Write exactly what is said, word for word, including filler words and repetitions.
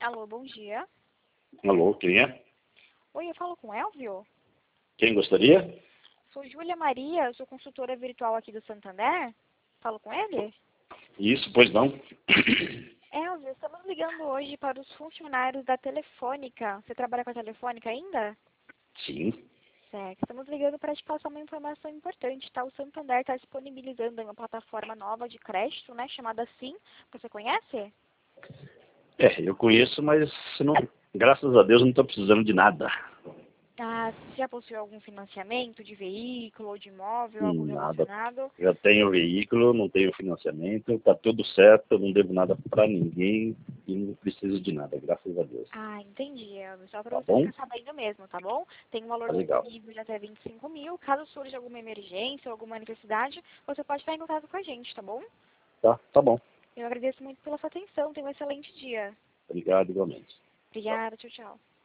Alô, bom dia. Alô, quem é? Oi, eu falo com o Elvio? Quem gostaria? Sou Júlia Maria, sou consultora virtual aqui do Santander. Falo com ele? Isso, pois não. Elvio, estamos ligando hoje para os funcionários da Telefônica. Você trabalha com a Telefônica ainda? Sim. Certo. Estamos ligando para te passar uma informação importante, tá? O Santander está disponibilizando uma plataforma nova de crédito, né? Chamada Sim. Você conhece? É, eu conheço, mas não, graças a Deus não estou precisando de nada. Ah, você já possuiu algum financiamento de veículo ou de imóvel, algo Nada. relacionado? Já tenho veículo, não tenho financiamento, está tudo certo, eu não devo nada para ninguém e não preciso de nada, graças a Deus. Ah, entendi, Elvio. Só para Tá você bom? ficar sabendo mesmo, tá bom? Tem um valor Tá legal. disponível de até vinte e cinco mil. Caso surja alguma emergência ou alguma necessidade, você pode estar em contato com a gente, tá bom? Tá, tá bom. Eu agradeço muito pela sua atenção. Tenha um excelente dia. Obrigado igualmente. Tchau. Obrigada. Tchau, tchau.